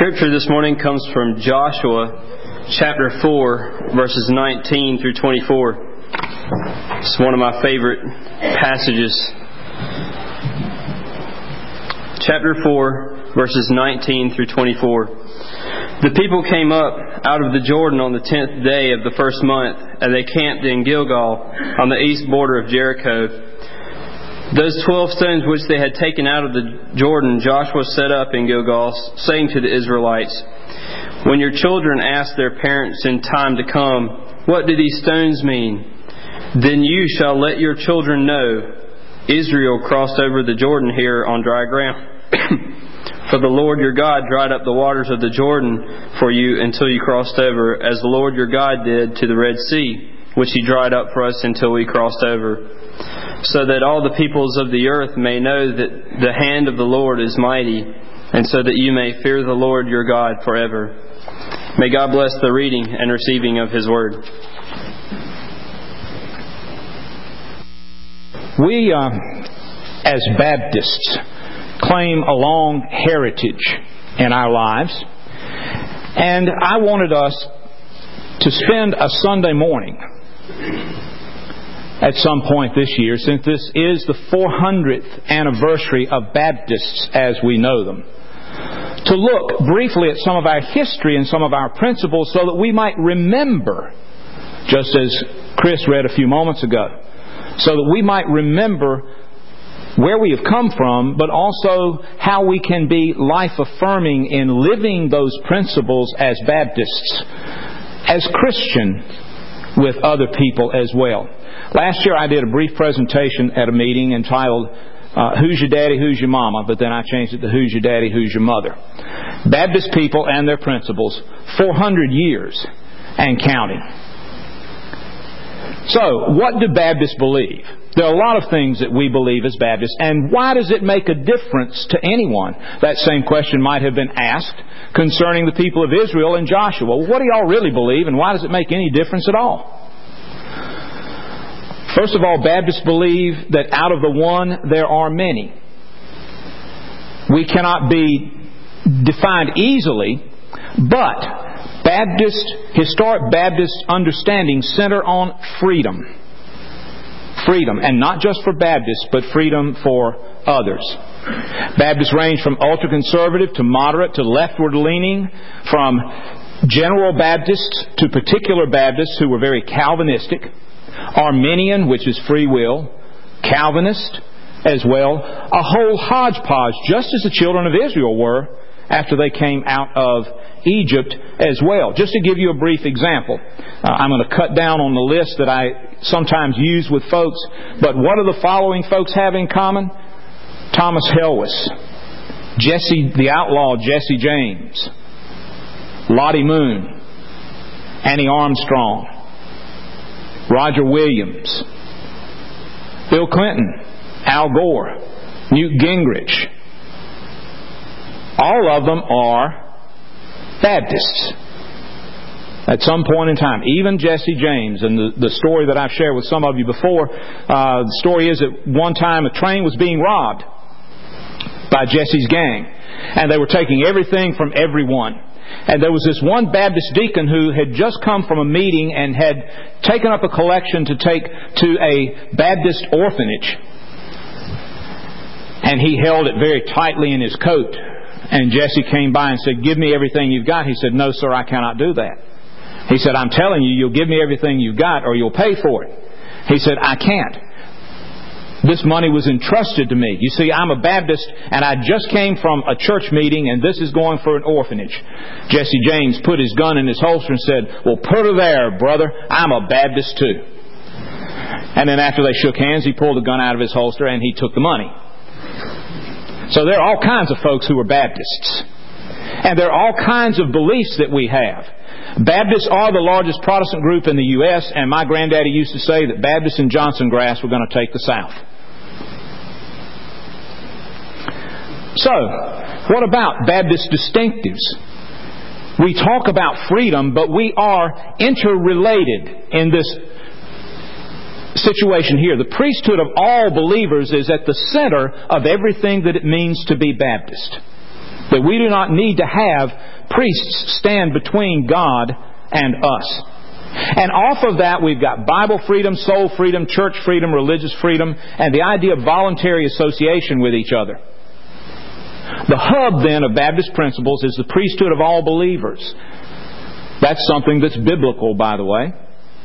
Scripture this morning comes from Joshua chapter 4, verses 19 through 24. It's one of my favorite passages. Chapter 4, verses 19 through 24. The people came up out of the Jordan on the 10th day of the first month, and they camped in Gilgal on the east border of Jericho. Those 12 stones which they had taken out of the Jordan, Joshua set up in Gilgal, saying to the Israelites, "When your children ask their parents in time to come, 'What do these stones mean?' then you shall let your children know, Israel crossed over the Jordan here on dry ground. For the Lord your God dried up the waters of the Jordan for you until you crossed over, as the Lord your God did to the Red Sea, which He dried up for us until we crossed over. So that all the peoples of the earth may know that the hand of the Lord is mighty, and so that you may fear the Lord your God forever." May God bless the reading and receiving of His Word. We, as Baptists, claim a long heritage in our lives. And I wanted us to spend a Sunday morning at some point this year, since this is the 400th anniversary of Baptists as we know them, to look briefly at some of our history and some of our principles so that we might remember, just as Chris read a few moments ago, so that we might remember where we have come from, but also how we can be life-affirming in living those principles as Baptists, as Christian with other people as well. Last year I did a brief presentation at a meeting entitled, "Who's Your Daddy, Who's Your Mama?" But then I changed it to "Who's Your Daddy, Who's Your Mother?" Baptist people and their principles, 400 years and counting. So, what do Baptists believe? There are a lot of things that we believe as Baptists, and why does it make a difference to anyone? That same question might have been asked concerning the people of Israel and Joshua. Well, what do y'all really believe, and why does it make any difference at all? First of all, Baptists believe that out of the one there are many. We cannot be defined easily, but historic Baptist understandings center on freedom. Freedom, and not just for Baptists, but freedom for others. Baptists range from ultra-conservative to moderate to leftward-leaning, from general Baptists to particular Baptists who were very Calvinistic, Arminian, which is free will, Calvinist as well, a whole hodgepodge, just as the children of Israel were after they came out of Egypt as well. Just to give you a brief example, I'm going to cut down on the list that I sometimes use with folks, but what do the following folks have in common? Thomas Helwys, the outlaw Jesse James, Lottie Moon, Annie Armstrong, Roger Williams, Bill Clinton, Al Gore, Newt Gingrich. All of them are Baptists at some point in time. Even Jesse James, and the story that I've shared with some of you before, the story is that one time a train was being robbed by Jesse's gang, and they were taking everything from everyone. And there was this one Baptist deacon who had just come from a meeting and had taken up a collection to take to a Baptist orphanage. And he held it very tightly in his coat. And Jesse came by and said, "Give me everything you've got." He said, "No, sir, I cannot do that." He said, "I'm telling you, you'll give me everything you've got or you'll pay for it." He said, "I can't. This money was entrusted to me. You see, I'm a Baptist, and I just came from a church meeting, and this is going for an orphanage." Jesse James put his gun in his holster and said, "Well, put her there, brother. I'm a Baptist too." And then after they shook hands, he pulled the gun out of his holster and he took the money. So there are all kinds of folks who are Baptists. And there are all kinds of beliefs that we have. Baptists are the largest Protestant group in the U.S., and my granddaddy used to say that Baptists and Johnson grass were going to take the South. So, what about Baptist distinctives? We talk about freedom, but we are interrelated in this situation here. The priesthood of all believers is at the center of everything that it means to be Baptist. That we do not need to have priests stand between God and us. And off of that, we've got Bible freedom, soul freedom, church freedom, religious freedom, and the idea of voluntary association with each other. The hub, then, of Baptist principles is the priesthood of all believers. That's something that's biblical, by the way.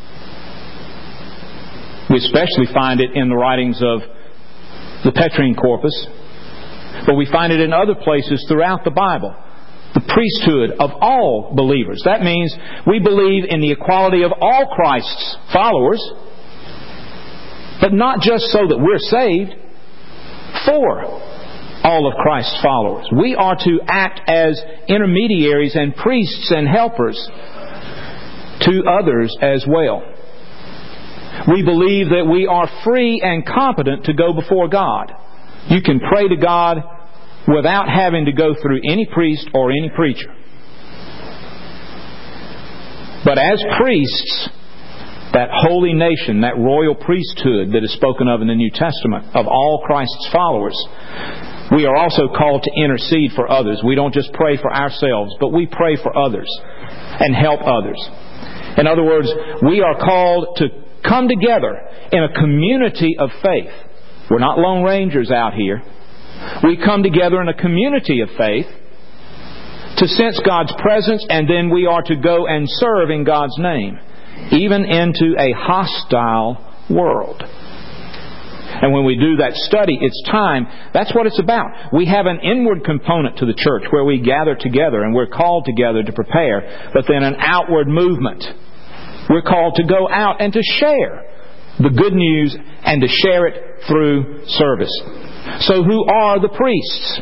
We especially find it in the writings of the Petrine Corpus, but we find it in other places throughout the Bible. The priesthood of all believers. That means we believe in the equality of all Christ's followers, but not just so that we're saved, for all of Christ's followers. We are to act as intermediaries and priests and helpers to others as well. We believe that we are free and competent to go before God. You can pray to God without having to go through any priest or any preacher. But as priests, that holy nation, that royal priesthood that is spoken of in the New Testament, of all Christ's followers, we are also called to intercede for others. We don't just pray for ourselves, but we pray for others and help others. In other words, we are called to come together in a community of faith. We're not lone rangers out here. We come together in a community of faith to sense God's presence, and then we are to go and serve in God's name, even into a hostile world. And when we do that study, it's time. That's what it's about. We have an inward component to the church where we gather together and we're called together to prepare, but then an outward movement. We're called to go out and to share the good news and to share it through service. So who are the priests?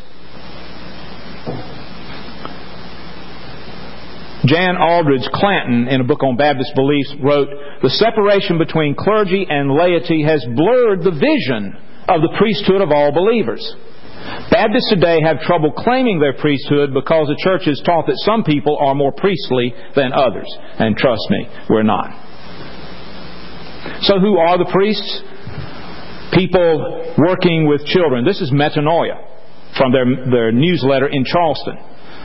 Jan Aldridge Clanton, in a book on Baptist beliefs, wrote, "The separation between clergy and laity has blurred the vision of the priesthood of all believers. Baptists today have trouble claiming their priesthood because the church has taught that some people are more priestly than others." And trust me, we're not. So who are the priests? People working with children. This is Metanoia from their newsletter in Charleston,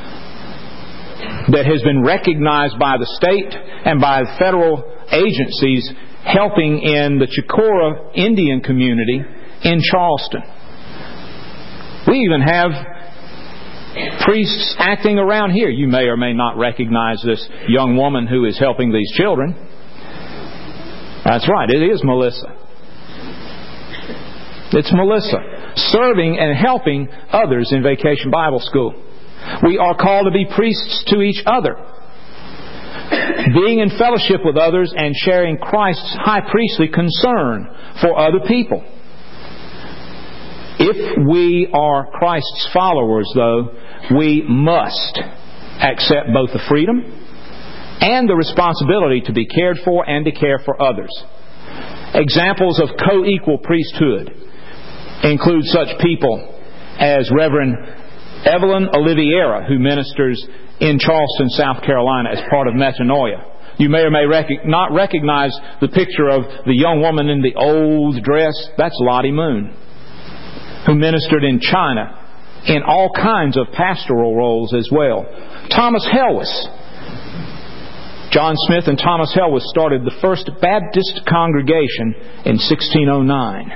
that has been recognized by the state and by federal agencies helping in the Chicora Indian community in Charleston. We even have priests acting around here. You may or may not recognize this young woman who is helping these children. That's right, it is Melissa. It's Melissa, serving and helping others in Vacation Bible School. We are called to be priests to each other, being in fellowship with others and sharing Christ's high priestly concern for other people. If we are Christ's followers, though, we must accept both the freedom and the responsibility to be cared for and to care for others. Examples of co-equal priesthood include such people as Reverend Evelyn Oliveira, who ministers in Charleston, South Carolina, as part of Metanoia. You may or may not recognize the picture of the young woman in the old dress. That's Lottie Moon, who ministered in China in all kinds of pastoral roles as well. Thomas Helwys. John Smith and Thomas Helwys started the First Baptist Congregation in 1609.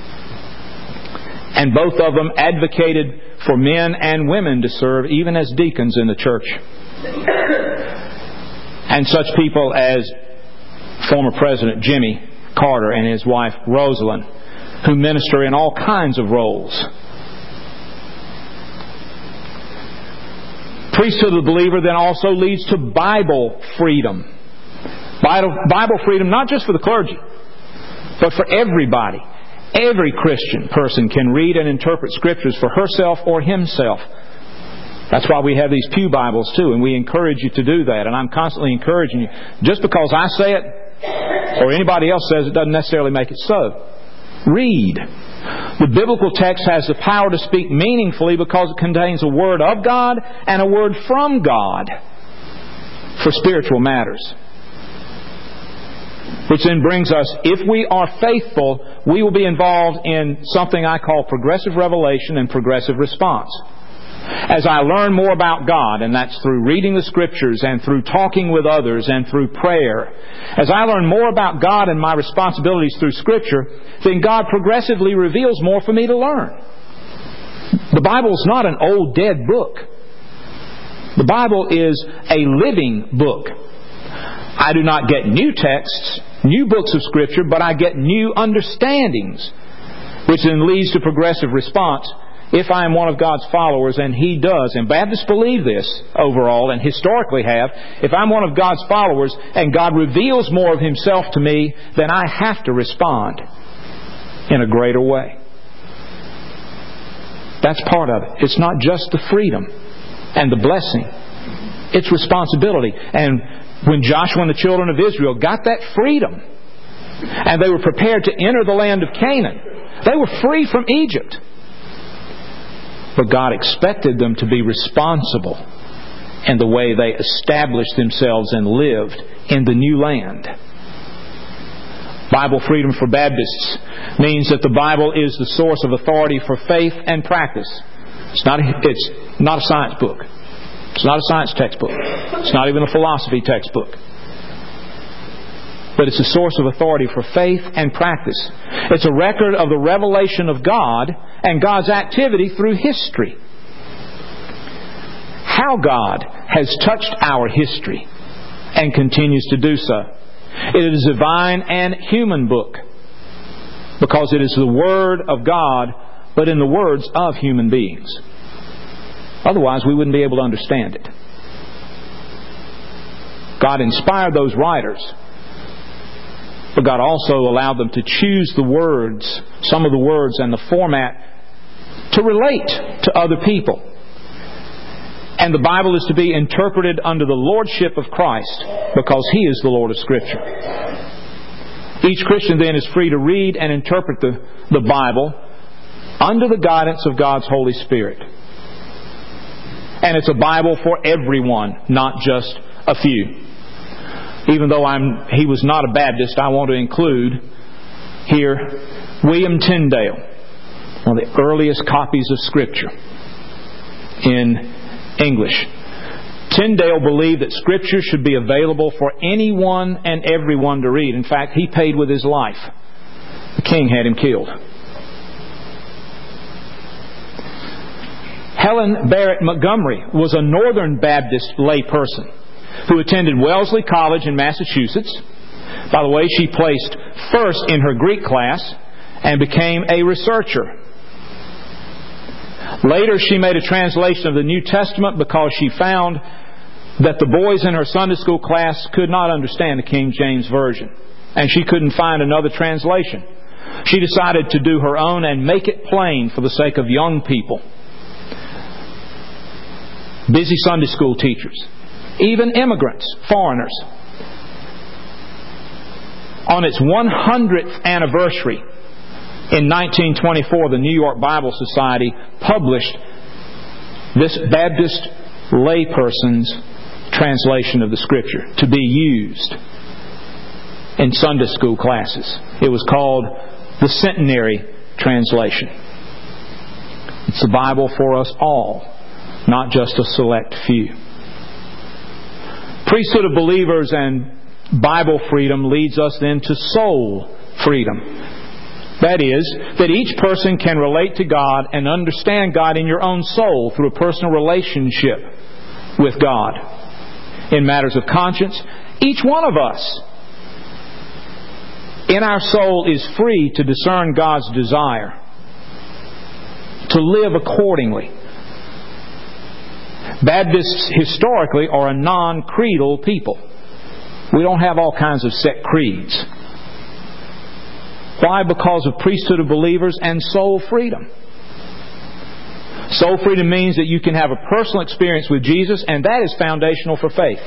And both of them advocated for men and women to serve even as deacons in the church. And such people as former President Jimmy Carter and his wife Rosalind, who minister in all kinds of roles. Priesthood of the believer then also leads to Bible freedom. Bible freedom not just for the clergy, but for everybody. Every Christian person can read and interpret Scriptures for herself or himself. That's why we have these pew Bibles too, and we encourage you to do that. And I'm constantly encouraging you. Just because I say it or anybody else says it doesn't necessarily make it so. Read. The biblical text has the power to speak meaningfully because it contains a word of God and a word from God for spiritual matters. Which then brings us, if we are faithful, we will be involved in something I call progressive revelation and progressive response. As I learn more about God, and that's through reading the Scriptures and through talking with others and through prayer, as I learn more about God and my responsibilities through Scripture, then God progressively reveals more for me to learn. The Bible's not an old dead book. The Bible is a living book. I do not get new texts, new books of Scripture, but I get new understandings, which then leads to progressive response if I am one of God's followers, and He does. And Baptists believe this overall, and historically have. If I'm one of God's followers, and God reveals more of Himself to me, then I have to respond in a greater way. That's part of it. It's not just the freedom and the blessing. It's responsibility. And when Joshua and the children of Israel got that freedom, and they were prepared to enter the land of Canaan, they were free from Egypt. But God expected them to be responsible in the way they established themselves and lived in the new land. Bible freedom for Baptists means that the Bible is the source of authority for faith and practice. It's not a science book. It's not a science textbook. It's not even a philosophy textbook. But it's a source of authority for faith and practice. It's a record of the revelation of God and God's activity through history. How God has touched our history and continues to do so. It is a divine and human book because it is the Word of God, but in the words of human beings. Otherwise, we wouldn't be able to understand it. God inspired those writers, but God also allowed them to choose the words, some of the words and the format to relate to other people. And the Bible is to be interpreted under the lordship of Christ because He is the Lord of Scripture. Each Christian then is free to read and interpret the Bible under the guidance of God's Holy Spirit. And it's a Bible for everyone, not just a few. Even though he was not a Baptist, I want to include here William Tyndale, one of the earliest copies of Scripture in English. Tyndale believed that Scripture should be available for anyone and everyone to read. In fact, he paid with his life. The king had him killed. Helen Barrett Montgomery was a Northern Baptist layperson who attended Wellesley College in Massachusetts. By the way, she placed first in her Greek class and became a researcher. Later, she made a translation of the New Testament because she found that the boys in her Sunday school class could not understand the King James Version, and she couldn't find another translation. She decided to do her own and make it plain for the sake of young people. Busy Sunday school teachers, even immigrants, foreigners. On its 100th anniversary, in 1924, the New York Bible Society published this Baptist layperson's translation of the Scripture to be used in Sunday school classes. It was called the Centenary Translation. It's the Bible for us all, not just a select few. Priesthood of believers and Bible freedom leads us then to soul freedom. That is, that each person can relate to God and understand God in your own soul through a personal relationship with God. In matters of conscience, each one of us in our soul is free to discern God's desire, to live accordingly. Baptists historically are a non-creedal people. We don't have all kinds of set creeds. Why? Because of priesthood of believers and soul freedom. Soul freedom means that you can have a personal experience with Jesus, and that is foundational for faith.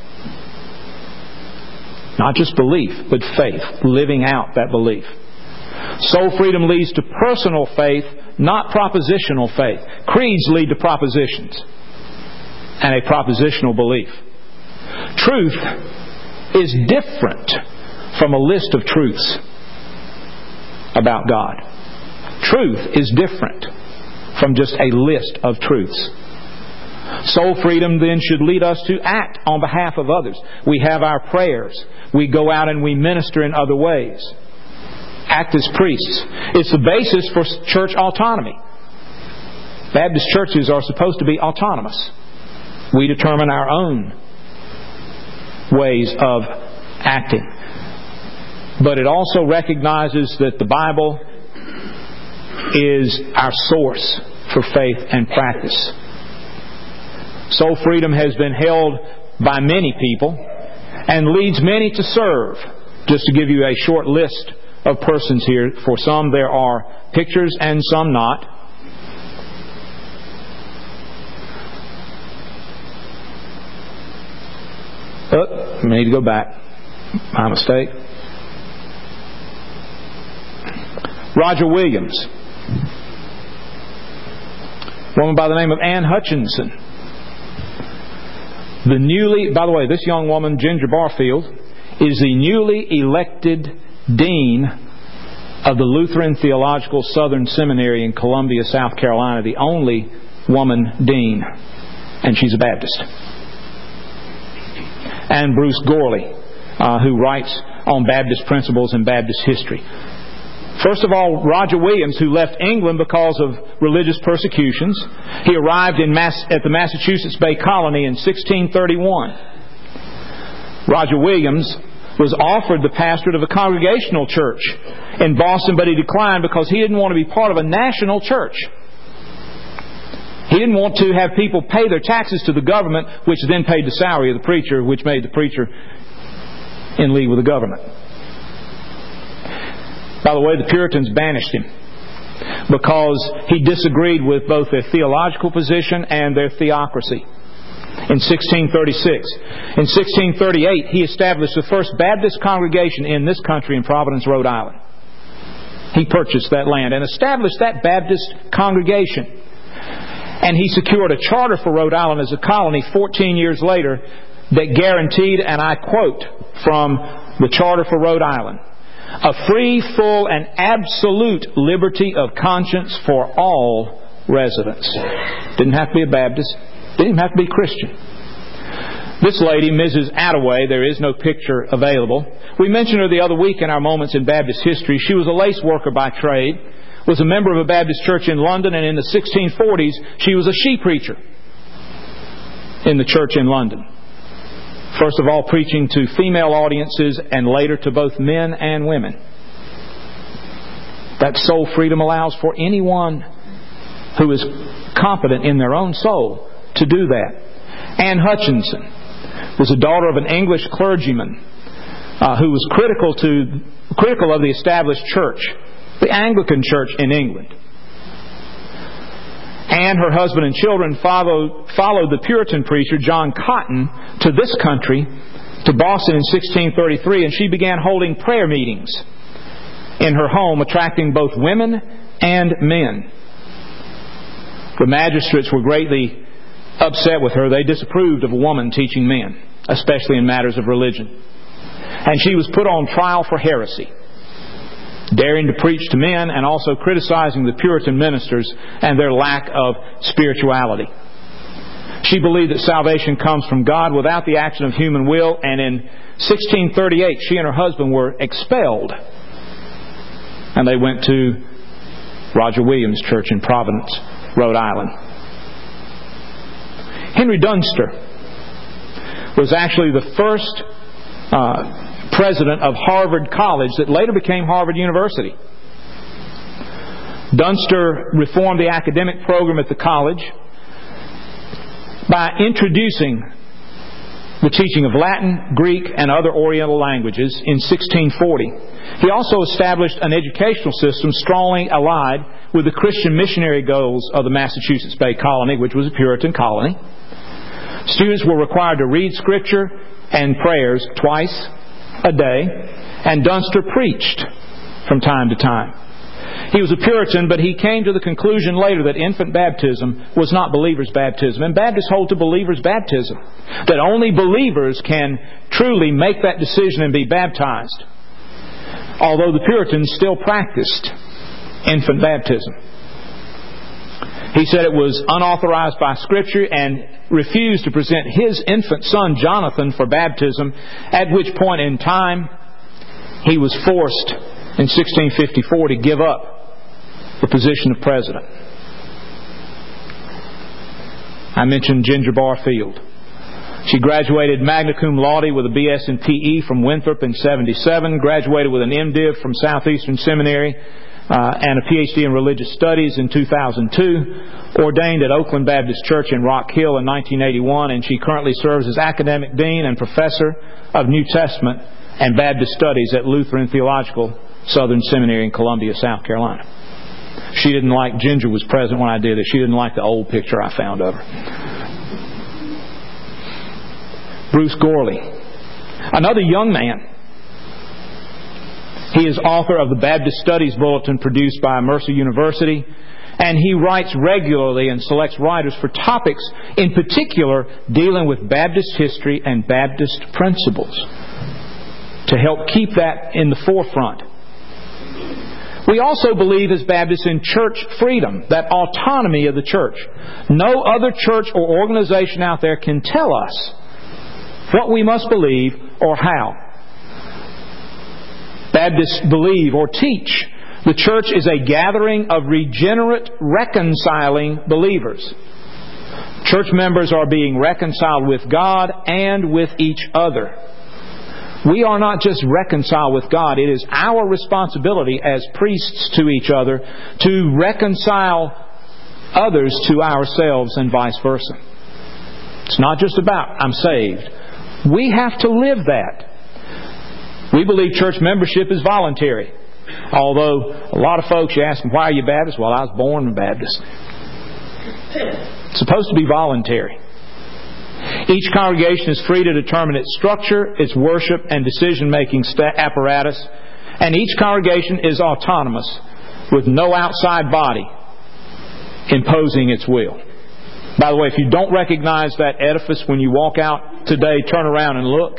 Not just belief, but faith, living out that belief. Soul freedom leads to personal faith, not propositional faith. Creeds lead to propositions and a propositional belief. Truth is different from a list of truths about God. Truth is different from just a list of truths. Soul freedom then should lead us to act on behalf of others. We have our prayers. We go out and we minister in other ways. Act as priests. It's the basis for church autonomy. Baptist churches are supposed to be autonomous. We determine our own ways of acting. But it also recognizes that the Bible is our source for faith and practice. Soul freedom has been held by many people and leads many to serve. Just to give you a short list of persons here. For some there are pictures and some not. I need to go back. My mistake. Roger Williams. A woman by the name of Ann Hutchinson. By the way, this young woman, Ginger Barfield, is the newly elected dean of the Lutheran Theological Southern Seminary in Columbia, South Carolina, the only woman dean. And she's a Baptist. And Bruce Gorley, who writes on Baptist principles and Baptist history. First of all, Roger Williams, who left England because of religious persecutions. He arrived at the Massachusetts Bay Colony in 1631. Roger Williams was offered the pastorate of a Congregational church in Boston, but he declined because he didn't want to be part of a national church. He didn't want to have people pay their taxes to the government, which then paid the salary of the preacher, which made the preacher in league with the government. By the way, the Puritans banished him because he disagreed with both their theological position and their theocracy. In 1636. In 1638, he established the first Baptist congregation in this country in Providence, Rhode Island. He purchased that land and established that Baptist congregation. And he secured a charter for Rhode Island as a colony 14 years later that guaranteed, and I quote from the Charter for Rhode Island, "a free, full, and absolute liberty of conscience for all residents." Didn't have to be a Baptist. Didn't even have to be Christian. This lady, Mrs. Attaway, there is no picture available. We mentioned her the other week in our Moments in Baptist History. She was a lace worker by trade, was a member of a Baptist church in London, and in the 1640s she was a she preacher in the church in London. First of all, preaching to female audiences and later to both men and women. That soul freedom allows for anyone who is competent in their own soul to do that. Ann Hutchinson was a daughter of an English clergyman who was critical of the established church, the Anglican Church in England. Anne, her husband and children followed the Puritan preacher John Cotton to this country, to Boston in 1633, and she began holding prayer meetings in her home, attracting both women and men. The magistrates were greatly upset with her. They disapproved of a woman teaching men, especially in matters of religion. And she was put on trial for heresy, daring to preach to men and also criticizing the Puritan ministers and their lack of spirituality. She believed that salvation comes from God without the action of human will, and in 1638 she and her husband were expelled. And they went to Roger Williams Church in Providence, Rhode Island. Henry Dunster was actually the first president of Harvard College that later became Harvard University. Dunster reformed the academic program at the college by introducing the teaching of Latin, Greek, and other Oriental languages in 1640. He also established an educational system strongly allied with the Christian missionary goals of the Massachusetts Bay Colony, which was a Puritan colony. Students were required to read Scripture and prayers twice a day, and Dunster preached from time to time. He was a Puritan, but he came to the conclusion later that infant baptism was not believer's baptism. And Baptists hold to believer's baptism, that only believers can truly make that decision and be baptized, although the Puritans still practiced infant baptism. He said it was unauthorized by Scripture and refused to present his infant son, Jonathan, for baptism, at which point in time he was forced in 1654 to give up the position of president. I mentioned Ginger Barfield. She graduated magna cum laude with a B.S. in P.E. from Winthrop in 1977, graduated with an MDiv from Southeastern Seminary, and a Ph.D. in Religious Studies in 2002, ordained at Oakland Baptist Church in Rock Hill in 1981, and she currently serves as Academic Dean and Professor of New Testament and Baptist Studies at Lutheran Theological Southern Seminary in Columbia, South Carolina. She didn't like Ginger was present when I did it. She didn't like the old picture I found of her. Bruce Gorley, another young man. He is author of the Baptist Studies Bulletin produced by Mercer University, and he writes regularly and selects writers for topics, in particular, dealing with Baptist history and Baptist principles, to help keep that in the forefront. We also believe as Baptists in church freedom, that autonomy of the church. No other church or organization out there can tell us what we must believe or how. Baptists believe or teach the church is a gathering of regenerate, reconciling believers. Church members are being reconciled with God and with each other. We are not just reconciled with God. It is our responsibility as priests to each other to reconcile others to ourselves and vice versa. It's not just about, I'm saved. We have to live that. We believe church membership is voluntary. Although a lot of folks, you ask them, why are you Baptist? Well, I was born a Baptist. It's supposed to be voluntary. Each congregation is free to determine its structure, its worship and decision-making apparatus, and each congregation is autonomous with no outside body imposing its will. By the way, if you don't recognize that edifice when you walk out today, turn around and look.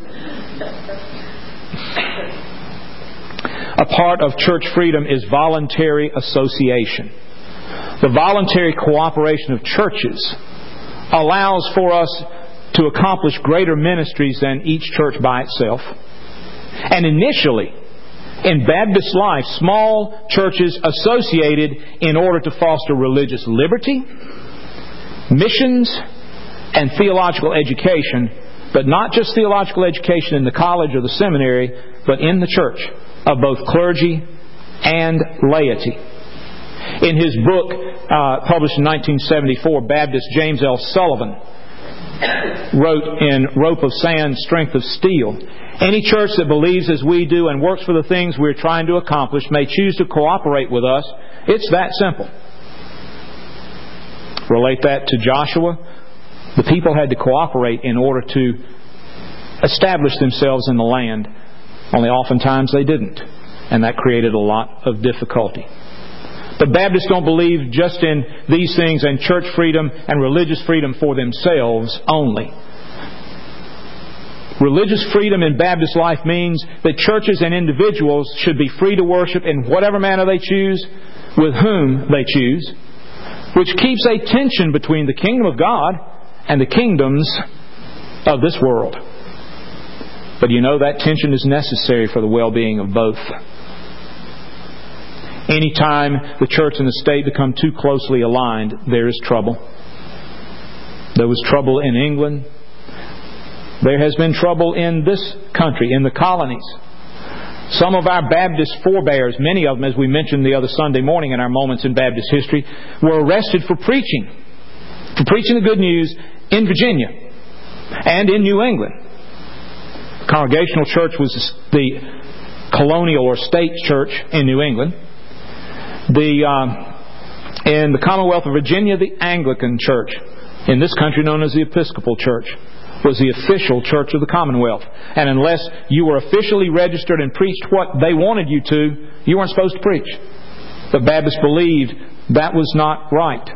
A part of church freedom is voluntary association. The voluntary cooperation of churches allows for us to accomplish greater ministries than each church by itself. And initially, in Baptist life, small churches associated in order to foster religious liberty, missions, and theological education, but not just theological education in the college or the seminary, but in the church of both clergy and laity. In his book, published in 1974, Baptist James L. Sullivan wrote in Rope of Sand, Strength of Steel, any church that believes as we do and works for the things we're trying to accomplish may choose to cooperate with us. It's that simple. Relate that to Joshua. The people had to cooperate in order to establish themselves in the land. Only oftentimes they didn't. And that created a lot of difficulty. But Baptists don't believe just in these things and church freedom and religious freedom for themselves only. Religious freedom in Baptist life means that churches and individuals should be free to worship in whatever manner they choose, with whom they choose, which keeps a tension between the kingdom of God and the kingdoms of this world. But you know that tension is necessary for the well-being of both. Anytime the church and the state become too closely aligned, there is trouble. There was trouble in England. There has been trouble in this country, in the colonies. Some of our Baptist forebears, many of them, as we mentioned the other Sunday morning in our Moments in Baptist History, were arrested for preaching the good news in Virginia and in New England. Congregational church was the colonial or state church in New England. In the Commonwealth of Virginia, the Anglican Church, in this country known as the Episcopal Church, was the official church of the Commonwealth. And unless you were officially registered and preached what they wanted you to, you weren't supposed to preach. The Baptists believed that was not right.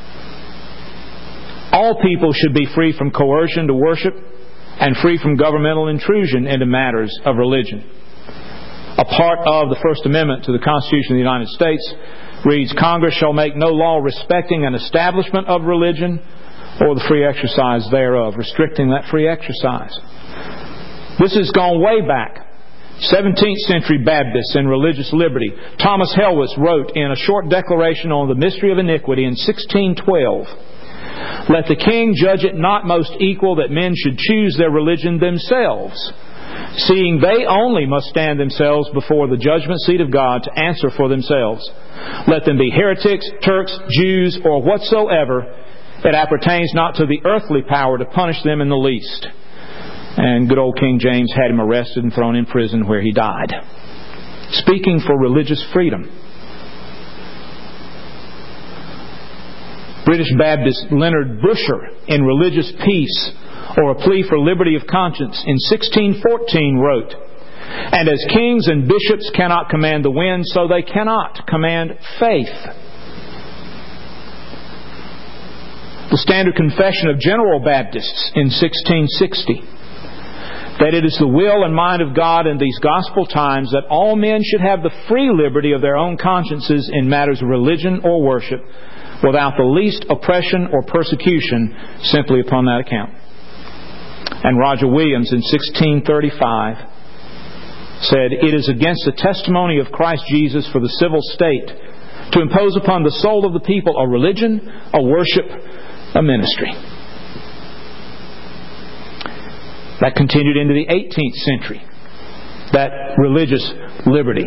All people should be free from coercion to worship and free from governmental intrusion into matters of religion. A part of the First Amendment to the Constitution of the United States reads, Congress shall make no law respecting an establishment of religion or the free exercise thereof, restricting that free exercise. This has gone way back. 17th century Baptists and religious liberty. Thomas Helwys wrote in a short declaration on the mystery of iniquity in 1612, Let the king judge it not most equal that men should choose their religion themselves, seeing they only must stand themselves before the judgment seat of God to answer for themselves. Let them be heretics, Turks, Jews, or whatsoever, it appertains not to the earthly power to punish them in the least. And good old King James had him arrested and thrown in prison where he died. Speaking for religious freedom. British Baptist Leonard Busher in Religious Peace, or a Plea for Liberty of Conscience, in 1614 wrote, And as kings and bishops cannot command the wind, so they cannot command faith. The Standard Confession of General Baptists in 1660, that it is the will and mind of God in these gospel times that all men should have the free liberty of their own consciences in matters of religion or worship, without the least oppression or persecution, simply upon that account. And Roger Williams in 1635 said, It is against the testimony of Christ Jesus for the civil state to impose upon the soul of the people a religion, a worship, a ministry. That continued into the 18th century, that religious liberty.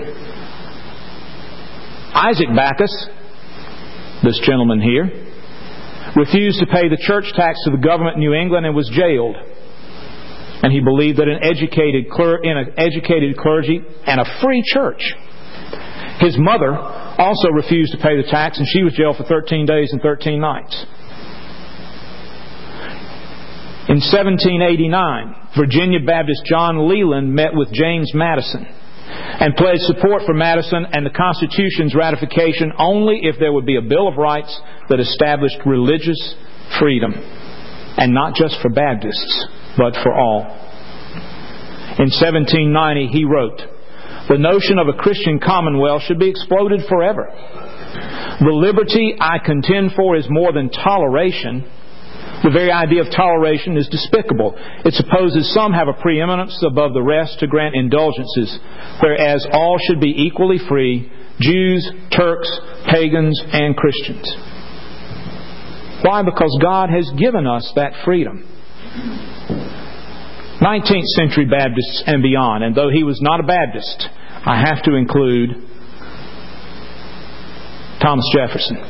Isaac Backus, this gentleman here, refused to pay the church tax to the government in New England and was jailed. And he believed that in an educated clergy and a free church. His mother also refused to pay the tax, and she was jailed for 13 days and 13 nights. In 1789, Virginia Baptist John Leland met with James Madison and pledged support for Madison and the Constitution's ratification only if there would be a Bill of Rights that established religious freedom, and not just for Baptists, but for all. In 1790, he wrote, The notion of a Christian commonwealth should be exploded forever. The liberty I contend for is more than toleration. The very idea of toleration is despicable. It supposes some have a preeminence above the rest to grant indulgences, whereas all should be equally free, Jews, Turks, pagans, and Christians. Why? Because God has given us that freedom. 19th century Baptists and beyond, and though he was not a Baptist, I have to include Thomas Jefferson.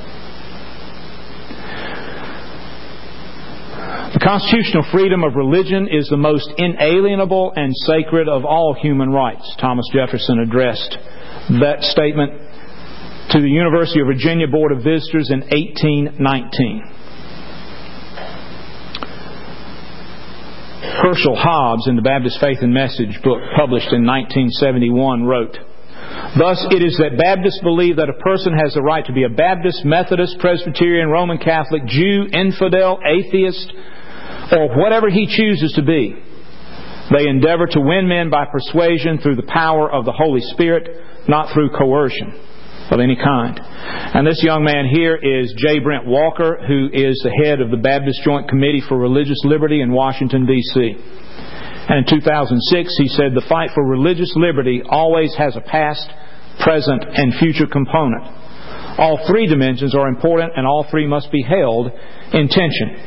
The constitutional freedom of religion is the most inalienable and sacred of all human rights. Thomas Jefferson addressed that statement to the University of Virginia Board of Visitors in 1819. Herschel Hobbs, in the Baptist Faith and Message book published in 1971, wrote, Thus it is that Baptists believe that a person has the right to be a Baptist, Methodist, Presbyterian, Roman Catholic, Jew, infidel, atheist, or whatever he chooses to be. They endeavor to win men by persuasion through the power of the Holy Spirit, not through coercion of any kind. And this young man here is J. Brent Walker, who is the head of the Baptist Joint Committee for Religious Liberty in Washington, D.C. And in 2006, he said, The fight for religious liberty always has a past, present, and future component. All three dimensions are important, and all three must be held in tension.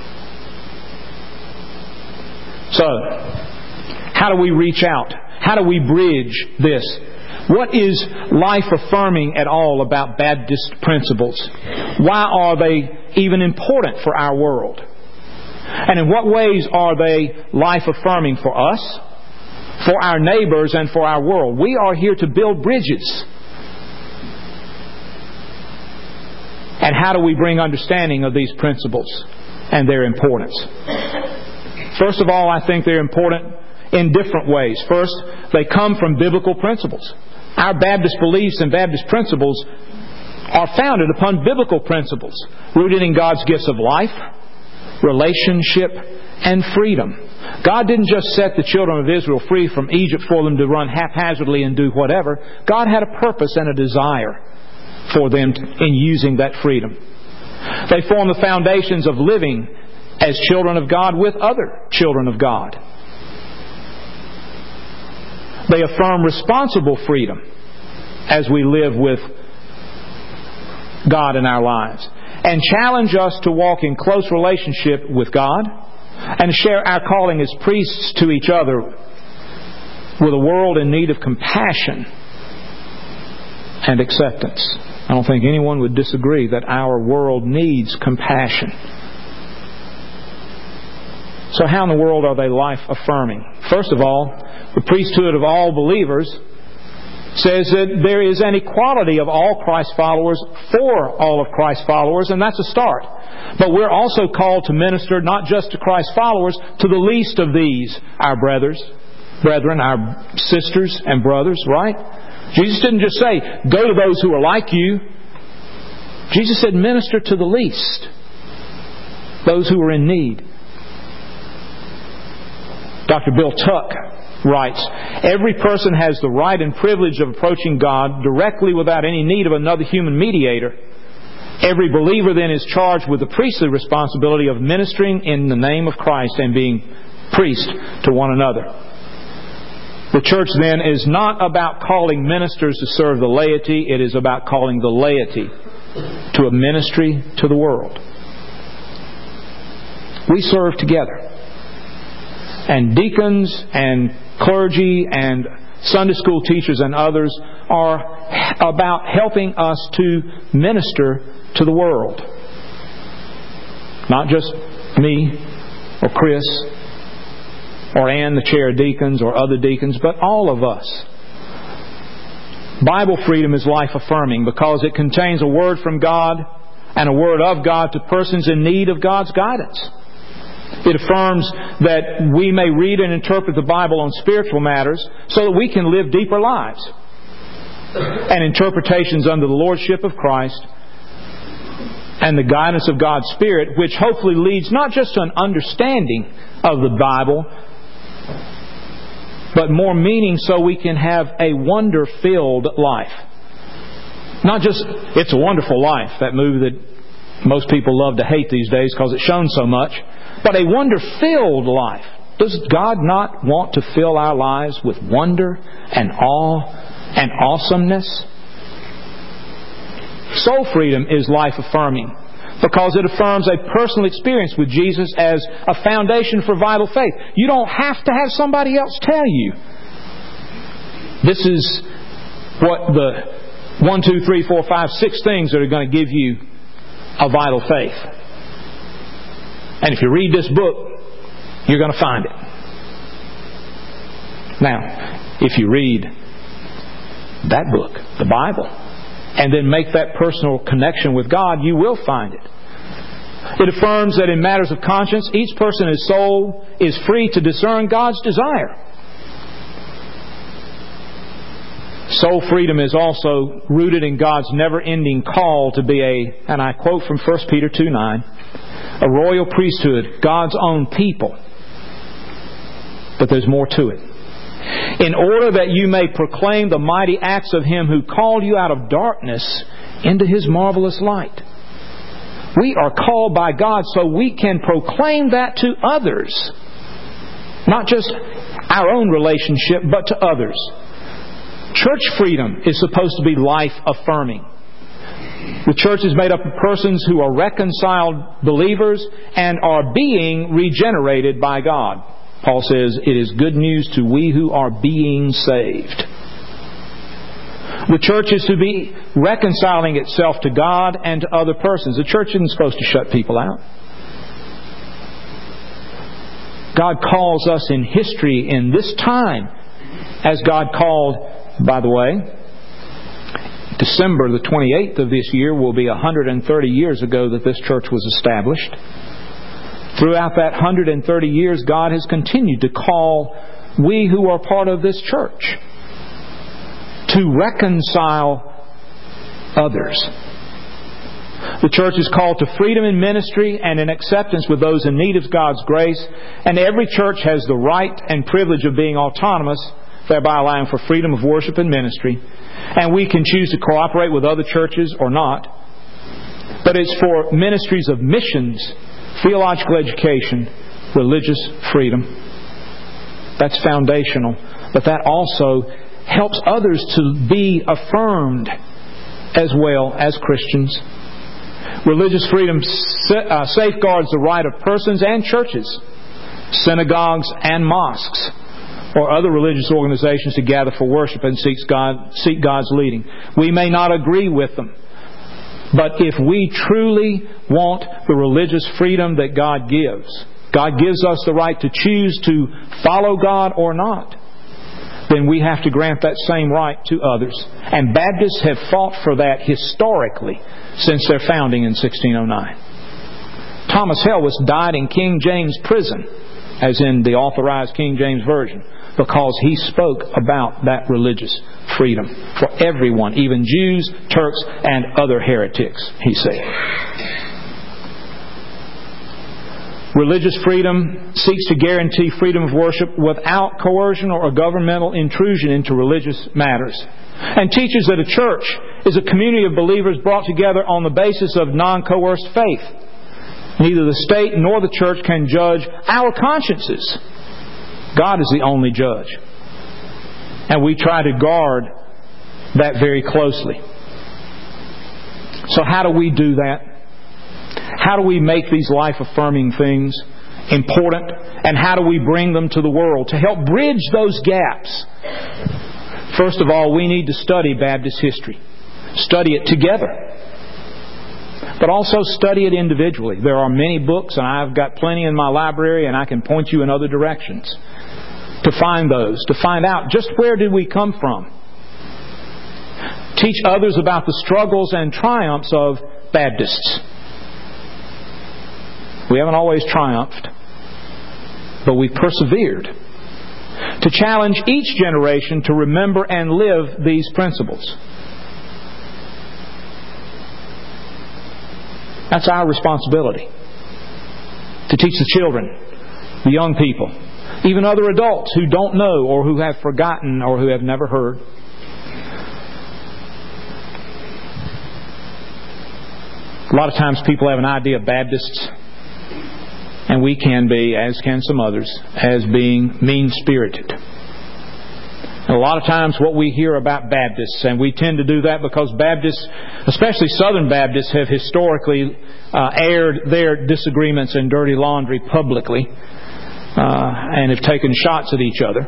So, how do we reach out? How do we bridge this? What is life-affirming at all about Baptist principles? Why are they even important for our world? And in what ways are they life-affirming for us, for our neighbors, and for our world? We are here to build bridges. And how do we bring understanding of these principles and their importance? First of all, I think they're important in different ways. First, they come from biblical principles. Our Baptist beliefs and Baptist principles are founded upon biblical principles, rooted in God's gifts of life, relationship, and freedom. God didn't just set the children of Israel free from Egypt for them to run haphazardly and do whatever. God had a purpose and a desire for them in using that freedom. They form the foundations of living as children of God with other children of God. They affirm responsible freedom as we live with God in our lives, and challenge us to walk in close relationship with God and share our calling as priests to each other with a world in need of compassion and acceptance. I don't think anyone would disagree that our world needs compassion. So how in the world are they life-affirming? First of all, the priesthood of all believers says that there is an equality of all Christ followers for all of Christ followers, and that's a start. But we're also called to minister not just to Christ followers, to the least of these, our brethren, our sisters and brothers, right? Jesus didn't just say, go to those who are like you. Jesus said, minister to the least, those who are in need. Dr. Bill Tuck writes, every person has the right and privilege of approaching God directly without any need of another human mediator. Every believer then is charged with the priestly responsibility of ministering in the name of Christ and being priest to one another. The church then is not about calling ministers to serve the laity. It is about calling the laity to a ministry to the world. We serve together. And deacons and clergy and Sunday school teachers and others are about helping us to minister to the world. Not just me or Chris or Ann, the chair of deacons, or other deacons, but all of us. Bible freedom is life-affirming because it contains a word from God and a word of God to persons in need of God's guidance. It affirms that we may read and interpret the Bible on spiritual matters so that we can live deeper lives. And interpretations under the Lordship of Christ and the guidance of God's Spirit, which hopefully leads not just to an understanding of the Bible, but more meaning so we can have a wonder-filled life. Not just, It's a Wonderful Life, that movie that most people love to hate these days because it's shown so much. But a wonder-filled life. Does God not want to fill our lives with wonder and awe and awesomeness? Soul freedom is life-affirming because it affirms a personal experience with Jesus as a foundation for vital faith. You don't have to have somebody else tell you. This is what the 1, 2, 3, 4, 5, 6 things that are going to give you a vital faith. And if you read this book, you're going to find it. Now, if you read that book, the Bible, and then make that personal connection with God, you will find it. It affirms that in matters of conscience, each person in his soul is free to discern God's desire. Soul freedom is also rooted in God's never-ending call to be and I quote from 1 Peter 2:9, a royal priesthood, God's own people. But there's more to it. In order that you may proclaim the mighty acts of Him who called you out of darkness into His marvelous light. We are called by God so we can proclaim that to others. Not just our own relationship, but to others. Church freedom is supposed to be life-affirming. The church is made up of persons who are reconciled believers and are being regenerated by God. Paul says it is good news to we who are being saved. The church is to be reconciling itself to God and to other persons. The church isn't supposed to shut people out. God calls us in history in this time, as God called, by the way, December the 28th of this year will be 130 years ago that this church was established. Throughout that 130 years, God has continued to call we who are part of this church to reconcile others. The church is called to freedom in ministry and in acceptance with those in need of God's grace, and every church has the right and privilege of being autonomous thereby allowing for freedom of worship and ministry. And we can choose to cooperate with other churches or not. But it's for ministries of missions, theological education, religious freedom. That's foundational. But that also helps others to be affirmed as well as Christians. Religious freedom safeguards the right of persons and churches, synagogues and mosques, or other religious organizations to gather for worship and seek God's leading. We may not agree with them, but if we truly want the religious freedom that God gives us the right to choose to follow God or not, then we have to grant that same right to others. And Baptists have fought for that historically since their founding in 1609. Thomas Helwys died in King James prison, as in the authorized King James Version, because he spoke about that religious freedom for everyone, even Jews, Turks, and other heretics, he said. Religious freedom seeks to guarantee freedom of worship without coercion or a governmental intrusion into religious matters, and teaches that a church is a community of believers brought together on the basis of non-coerced faith. Neither the state nor the church can judge our consciences. God is the only judge. And we try to guard that very closely. So how do we do that? How do we make these life-affirming things important? And how do we bring them to the world to help bridge those gaps? First of all, we need to study Baptist history. Study it together. But also study it individually. There are many books, and I've got plenty in my library, and I can point you in other directions to find those, to find out just where did we come from. Teach others about the struggles and triumphs of Baptists. We haven't always triumphed, but we persevered. To challenge each generation to remember and live these principles. That's our responsibility. To teach the children, the young people, even other adults who don't know or who have forgotten or who have never heard. A lot of times people have an idea of Baptists, and we can be, as can some others, as being mean-spirited. And a lot of times what we hear about Baptists, and we tend to do that because Baptists, especially Southern Baptists, have historically aired their disagreements and dirty laundry publicly and have taken shots at each other.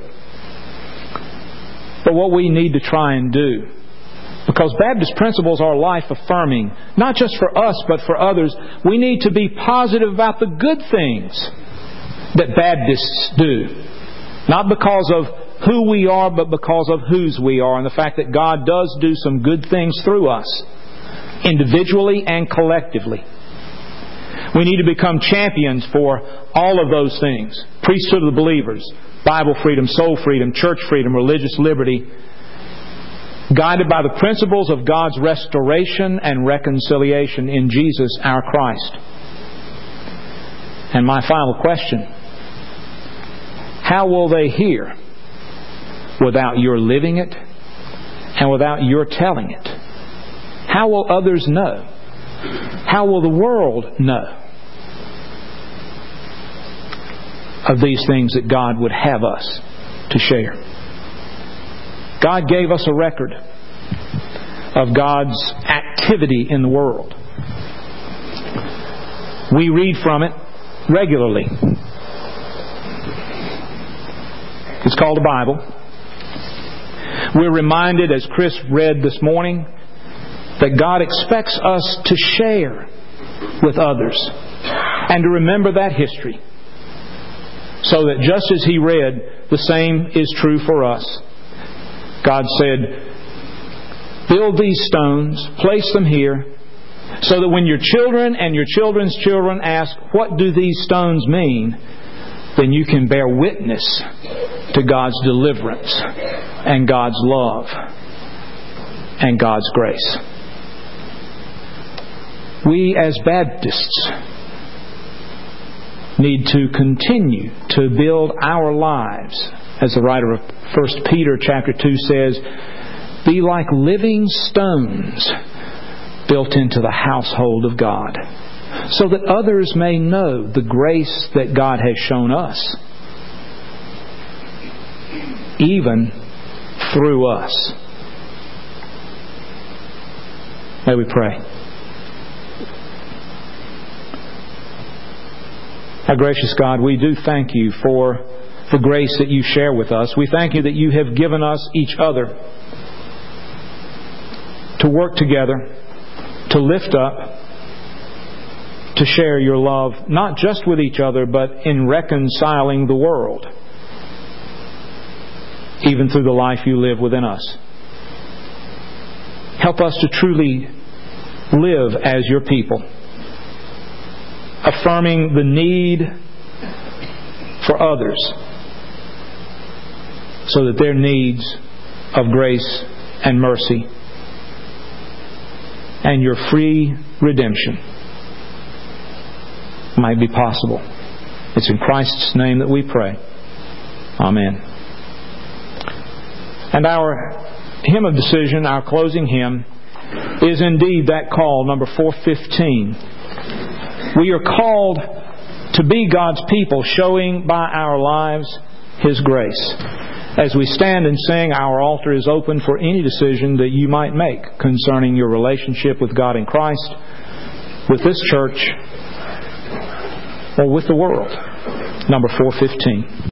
But what we need to try and do, because Baptist principles are life-affirming, not just for us but for others, we need to be positive about the good things that Baptists do. Not because of who we are, but because of whose we are, and the fact that God does do some good things through us, individually and collectively. We need to become champions for all of those things. Priesthood of the believers, Bible freedom, soul freedom, church freedom, religious liberty, guided by the principles of God's restoration and reconciliation in Jesus our Christ. And my final question: how will they hear without your living it and without your telling it? How will others know? How will the world know of these things that God would have us to share? God gave us a record of God's activity in the world. We read from it regularly. It's called the Bible. We're reminded, as Chris read this morning, that God expects us to share with others and to remember that history, so that just as He read, the same is true for us. God said, build these stones, place them here, so that when your children and your children's children ask, what do these stones mean? Then you can bear witness to God's deliverance and God's love and God's grace. We as Baptists need to continue to build our lives as the writer of 1 Peter chapter 2 says, be like living stones built into the household of God, so that others may know the grace that God has shown us, even through us. May we pray. Our gracious God, we do thank You for the grace that You share with us. We thank You that You have given us each other to work together, to lift up, to share Your love, not just with each other, but in reconciling the world, even through the life You live within us. Help us to truly live as Your people, affirming the need for others, so that their needs of grace and mercy and Your free redemption might be possible. It's in Christ's name that we pray. Amen. And our hymn of decision, our closing hymn, is indeed that call, number 415. We are called to be God's people, showing by our lives His grace. As we stand and sing, our altar is open for any decision that you might make concerning your relationship with God in Christ, with this church, or with the world. Number 415.